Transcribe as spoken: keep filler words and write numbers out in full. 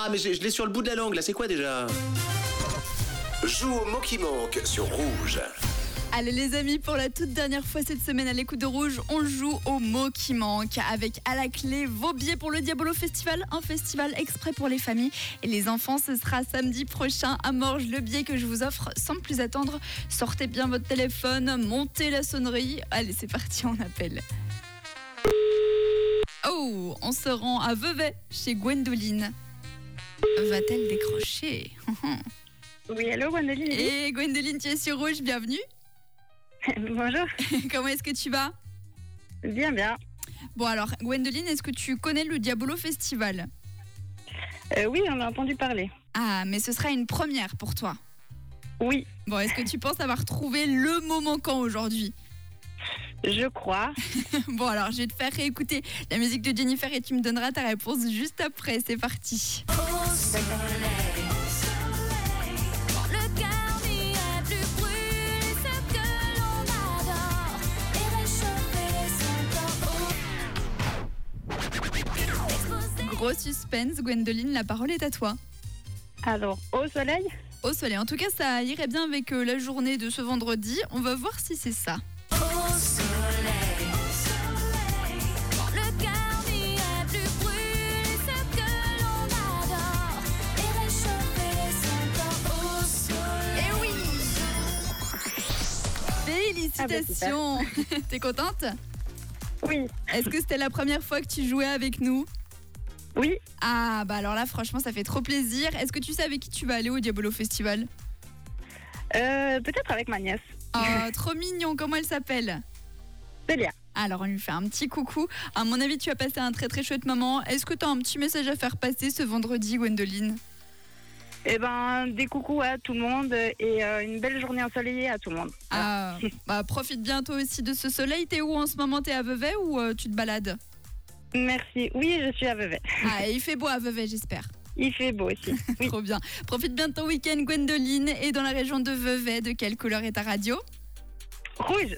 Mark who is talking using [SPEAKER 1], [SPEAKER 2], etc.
[SPEAKER 1] Ah, mais je, je l'ai sur le bout de la langue, là, c'est quoi déjà?
[SPEAKER 2] Joue au mot qui manque sur Rouge.
[SPEAKER 3] Allez les amis, pour la toute dernière fois cette semaine à l'écoute de Rouge, on joue au mot qui manque avec à la clé vos billets pour le Diabolo Festival, un festival exprès pour les familles et les enfants. Ce sera samedi prochain à Morges, le billet que je vous offre sans plus attendre. Sortez bien votre téléphone, montez la sonnerie. Allez, c'est parti, on appelle. Oh, on se rend à Vevey chez Gwendoline. Va-t-elle décrocher?
[SPEAKER 4] Oui, allô, Gwendoline.
[SPEAKER 3] Et Gwendoline, tu es sur Rouge, bienvenue.
[SPEAKER 4] Bonjour.
[SPEAKER 3] Comment est-ce que tu vas?
[SPEAKER 4] Bien, bien.
[SPEAKER 3] Bon alors, Gwendoline, est-ce que tu connais le Diabolo Festival?
[SPEAKER 4] Euh, oui, on a entendu parler.
[SPEAKER 3] Ah, mais ce sera une première pour toi.
[SPEAKER 4] Oui,
[SPEAKER 3] Bon, est-ce que tu penses avoir trouvé le mot manquant aujourd'hui?
[SPEAKER 4] je crois.
[SPEAKER 3] Bon alors, je vais te faire réécouter la musique de Jennifer et tu me donneras ta réponse juste après. C'est parti. Gros suspense, Gwendoline, la parole est à toi.
[SPEAKER 4] Alors, au soleil?
[SPEAKER 3] Au soleil, en tout cas, ça irait bien avec euh, la journée de ce vendredi. On va voir si c'est ça. Eh oui! Félicitations! T'es contente?
[SPEAKER 4] Oui.
[SPEAKER 3] Est-ce que c'était la première fois que tu jouais avec nous?
[SPEAKER 4] Oui.
[SPEAKER 3] Ah, bah alors là, franchement, ça fait trop plaisir. Est-ce que tu sais avec qui tu vas aller au Diabolo Festival?
[SPEAKER 4] Euh, peut-être avec ma nièce.
[SPEAKER 3] Oh, trop mignon, comment elle s'appelle?
[SPEAKER 4] Célia.
[SPEAKER 3] Alors, on lui fait un petit coucou. À mon avis, tu as passé un très très chouette moment. Est-ce que tu as un petit message à faire passer ce vendredi, Gwendoline?
[SPEAKER 4] Eh ben, des coucous à tout le monde et euh, une belle journée ensoleillée à tout le monde.
[SPEAKER 3] Ah, bah, profite bien toi aussi de ce soleil. T'es où en ce moment? T'es à Vevey ou euh, tu te balades?
[SPEAKER 4] Merci. Oui, je suis à Vevey.
[SPEAKER 3] Ah, il fait beau à Vevey, j'espère.
[SPEAKER 4] Il fait beau aussi. Oui.
[SPEAKER 3] Trop bien. Profite bien de ton week-end, Gwendoline. Et dans la région de Vevey, de quelle couleur est ta radio?
[SPEAKER 4] Rouge.